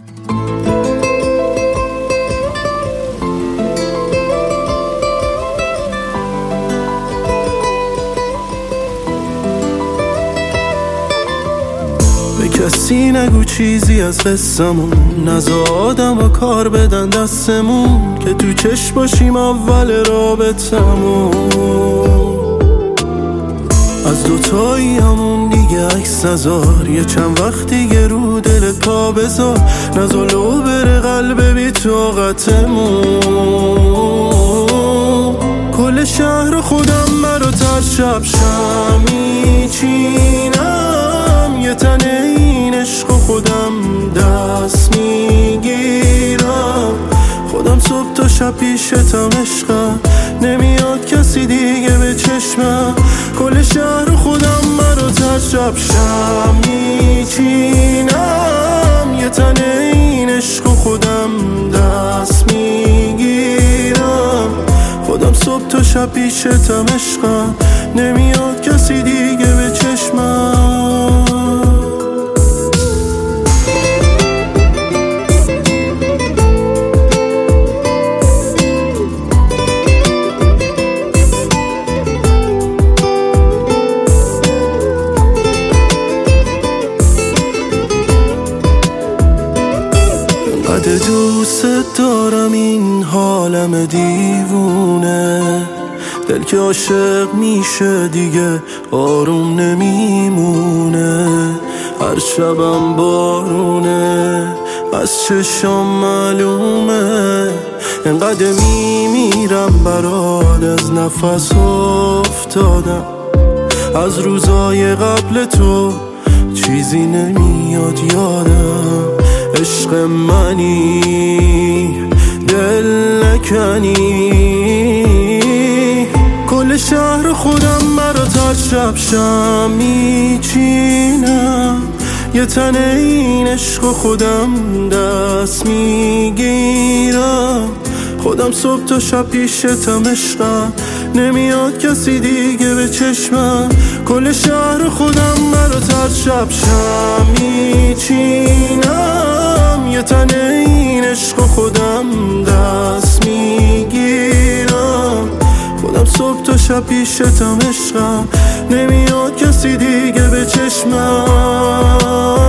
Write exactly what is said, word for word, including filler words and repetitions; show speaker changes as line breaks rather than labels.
کسی نگو چیزی از قصمون، نزا آدم و کار بدن دستمون که تو چشم باشیم اول رابطمون. از دوتایی همون دیگه عکس نزار، یه چند وقت دیگه رو دلت پا بذار، نزا لو بره قلب بی طاقتمون. کل شهر خودم براتر شب شمی چینم، یه تنه این عشق خودم دست میگیرم. خودم صبح تا شب پیشتم عشقم، نمیاد کسی دیگه به چشمم. کل شهر خودم براتر شب شم میچینم، یه تنه این عشق خودم دست میگیرم. خودم صبح تا شب پیشتم عشقم، نمیاد کسی دیگه به چشمم. قد دوست دارم این حالم دیوونه، دل که عاشق میشه دیگه آروم نمیمونه. هر شبم بارونه از چشام معلومه، انقدر میمیرم برات از نفس افتادم. از روزای قبل تو چیزی نمیاد یادم. عشق منی دل نکنی، کل شهر خودم براتر شب شم میچینم. یه تنه این عشق خودم دست میگیرم. خودم صبح تا شب پیشتم عشقم، نمیاد کسی دیگه به چشمم. کل شهر خودم براتر شب شم میچینم، یه تنه این عشق خودم دست میگیرم. خودم صبح تا شب پیشتم عشقم، نمیاد کسی دیگه به چشمم.